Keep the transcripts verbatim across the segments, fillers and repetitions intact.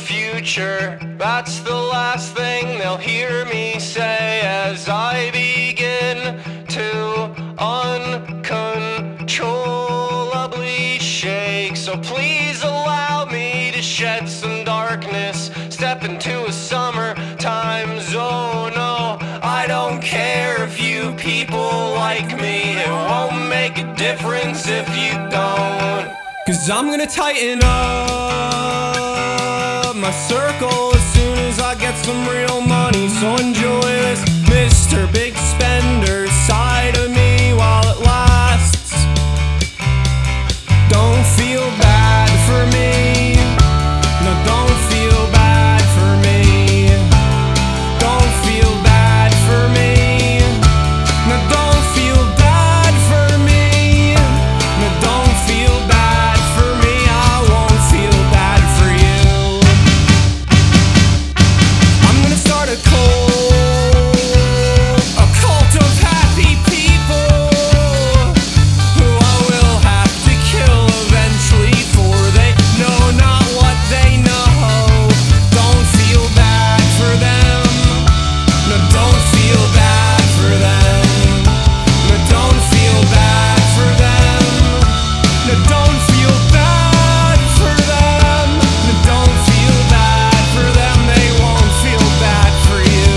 future. That's the last thing they'll hear me say as I begin to uncontrollably shake. So please allow me to shed some darkness, step into a summertime zone. No, I don't care if you people like me, it won't make a difference if you don't. Cause I'm gonna tighten up my circle as soon as I get some real money. So enjoy this Mister Big Spender side of me while it lasts. Don't feel bad for me. No, don't feel bad for me. Don't feel bad for me. No, don't feel bad for me. No, don't feel bad for me. I won't feel bad for you. I'm gonna start a cult, a cult of happy people who I will have to kill eventually, for they know not what they know. Don't feel bad for them. No, don't feel bad for them. No, don't feel bad for them. No, don't feel bad for them. No, don't feel bad for them. They won't feel bad for you.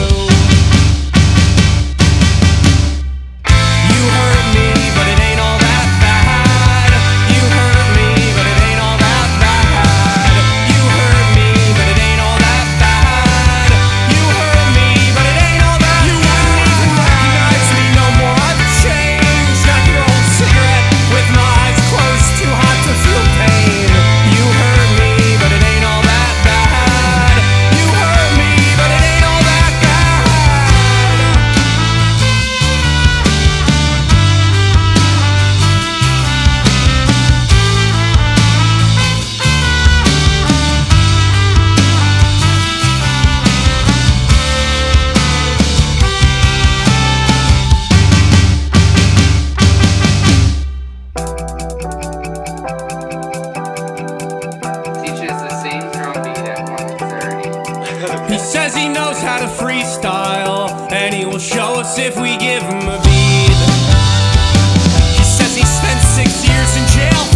You hurt me, but it ain't all that bad. You hurt me, but it ain't all that bad. You hurt me, but it ain't all that bad. You hurt me, but it ain't all that bad. You wouldn't even recognize me no more. I've changed. Not your old cigarette with my eyes closed, too hot to feel pain. You hurt me, but it ain't all that bad. You hurt me, but it ain't all that bad. Teaches the same drum beat at one thirty. He says he knows how to freestyle, and he will show us if we give him a beat. He says he spent six years in jail